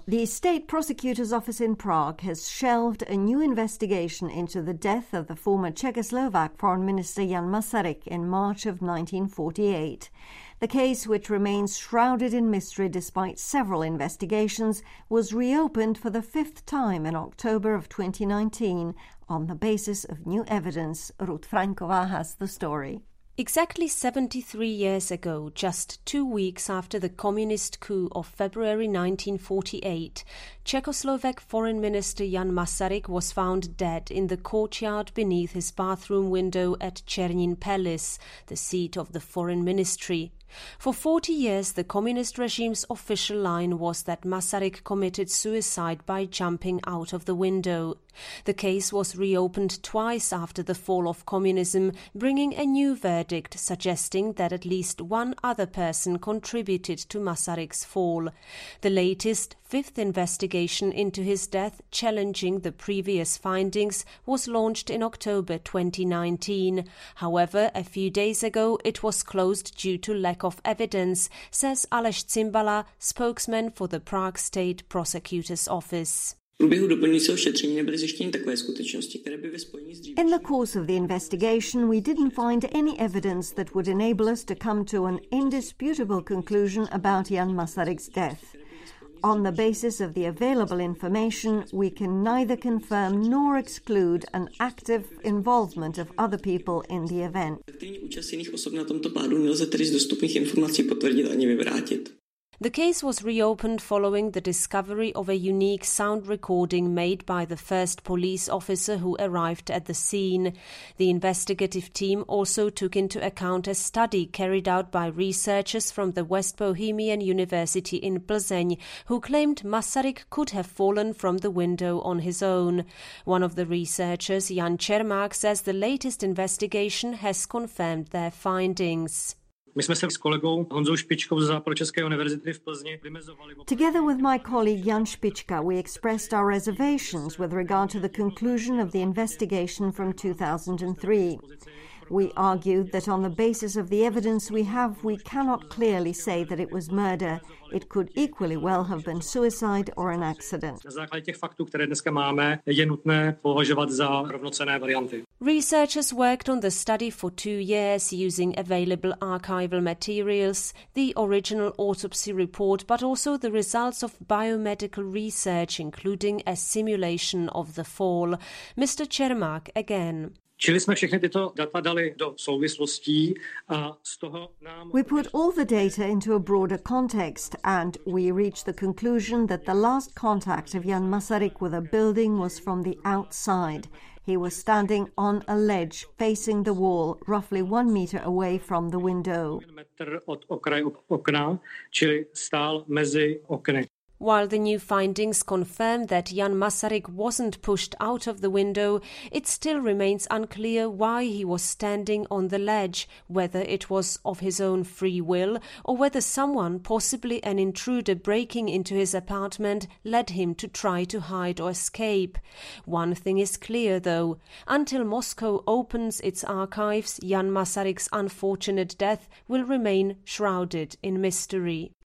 The State Prosecutor's Office in Prague has shelved a new investigation into the death of the former Czechoslovak Foreign Minister Jan Masaryk in March of 1948. The case, which remains shrouded in mystery despite several investigations, was reopened for the fifth time in October of 2019 on the basis of new evidence. Ruth Franková has the story. Exactly 73 years ago, just 2 weeks after the communist coup of February 1948, Czechoslovak Foreign Minister Jan Masaryk was found dead in the courtyard beneath his bathroom window at Černín Palace, the seat of the Foreign Ministry. For 40 years, the communist regime's official line was that Masaryk committed suicide by jumping out of the window. The case was reopened twice after the fall of communism, bringing a new verdict suggesting that at least one other person contributed to Masaryk's fall. The latest, fifth investigation into his death, challenging the previous findings, was launched in October 2019. However, a few days ago it was closed due to lack of evidence, says Aleš Cimbala, spokesman for the Prague State Prosecutor's Office. In the course of the investigation, we didn't find any evidence that would enable us to come to an indisputable conclusion about Jan Masaryk's death. On the basis of the available information, we can neither confirm nor exclude an active involvement of other people in the event. The case was reopened following the discovery of a unique sound recording made by the first police officer who arrived at the scene. The investigative team also took into account a study carried out by researchers from the West Bohemian University in Plzeň, who claimed Masaryk could have fallen from the window on his own. One of the researchers, Jan Čermák, says the latest investigation has confirmed their findings. Together with my colleague Jan Špička, we expressed our reservations with regard to the conclusion of the investigation from 2003. We argued that on the basis of the evidence we have, we cannot clearly say that it was murder. It could equally well have been suicide or an accident. Researchers worked on the study for 2 years using available archival materials, the original autopsy report, but also the results of biomedical research, including a simulation of the fall. Mr. Čermák again. We put all the data into a broader context, and we reached the conclusion that the last contact of Jan Masaryk with a building was from the outside. He was standing on a ledge facing the wall, roughly 1 meter away from the window. While the new findings confirm that Jan Masaryk wasn't pushed out of the window, it still remains unclear why he was standing on the ledge, whether it was of his own free will or whether someone, possibly an intruder breaking into his apartment, led him to try to hide or escape. One thing is clear, though. Until Moscow opens its archives, Jan Masaryk's unfortunate death will remain shrouded in mystery.